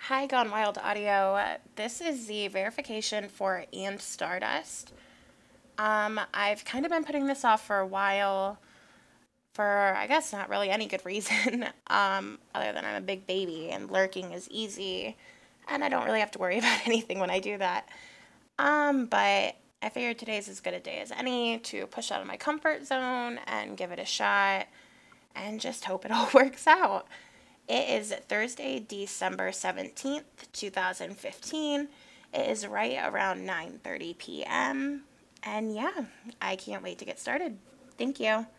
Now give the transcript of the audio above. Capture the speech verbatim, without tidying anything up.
Hi, Gone Wild Audio. Uh, This is the verification for And Stardust. Um, I've kind of been putting this off for a while for, I guess, not really any good reason, um, other than I'm a big baby and lurking is easy, and I don't really have to worry about anything when I do that. Um, but I figured today's as good a day as any to push out of my comfort zone and give it a shot and just hope it all works out. It is Thursday, December seventeenth, twenty fifteen. It is right around nine thirty p m. And yeah, I can't wait to get started. Thank you.